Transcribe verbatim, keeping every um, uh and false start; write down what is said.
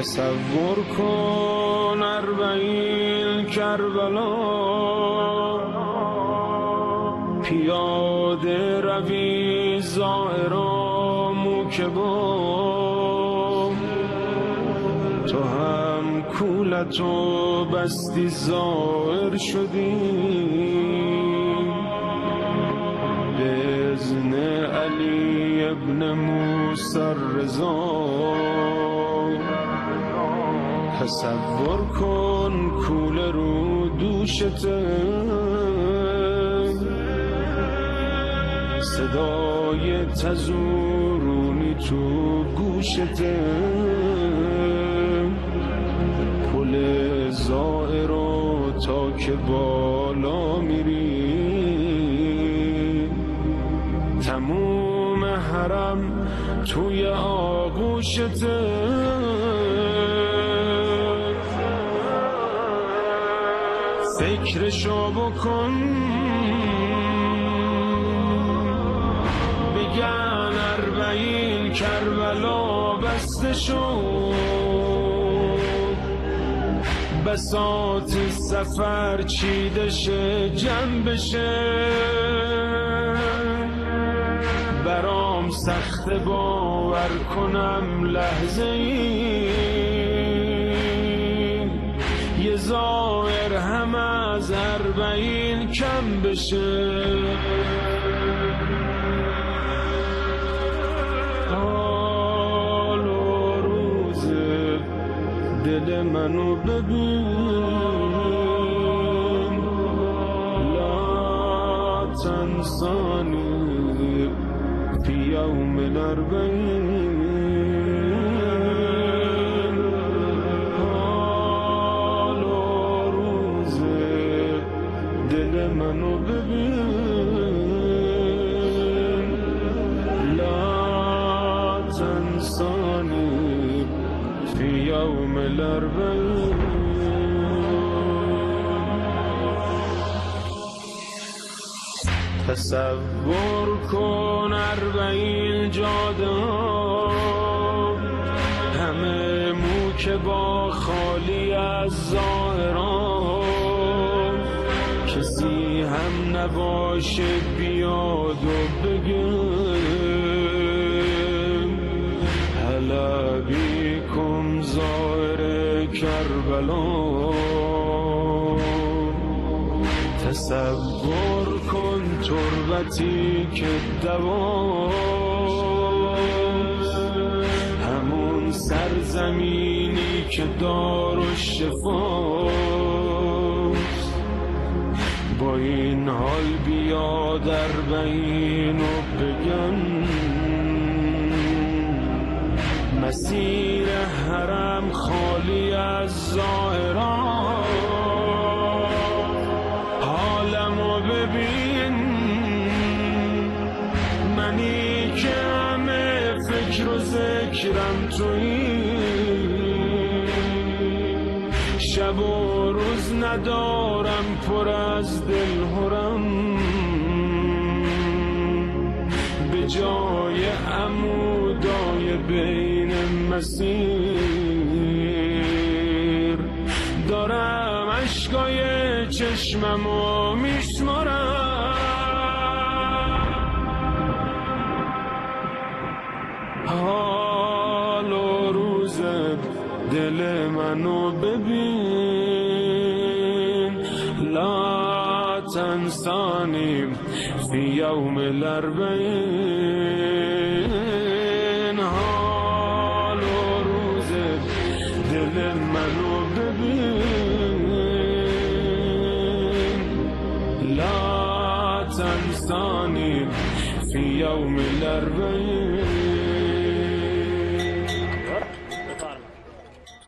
تصور کن اربعین کربلا، پیاده روی زائرا موکبا، تو هم کولتو بستی زائر شدی، به اذن علی ابن موسی الرضا. تصور کن کوله رو دوشته، صدای تزورونی تو گوشته، پل زائرو تا که بالا میری، تموم حرم توی آغوشته. فکرشو بکن بگن اربعین کربلا بسته شد، بساط سفر چیده شه جمع بشه، برام سخت باور کنم لحظه ای یه زائر هم از اربعین کم بشه. حال و روز دل منو ببین، لا تنسانی فی یوم الاربعین. دل منو ببین، لا تنسانی فی یوم الاربعین. تصور کن اربعین جاده، همه موکبا خالی از زائران، کسی هم نباشه بیاد و بگه هلا بیکم زائر کربلا. تصور کن تربتی که دواست، همون سرزمینی که دارالشفاست، با این حال بیاد اربعین و بگن مسیر حرم خالی از زائران. حالمو ببین منی که همه فکر و ذکرم تویی، شب و روز ندارم پر از دل هرم، به جای عمودای بین مسیر دارم اشکای چشممو میشمارم. حال و روز دل منو ببین، لا تنسانی فی یوم الاربعین. حال و روز دل منو ببین، لا تنسانی فی یوم الاربعین.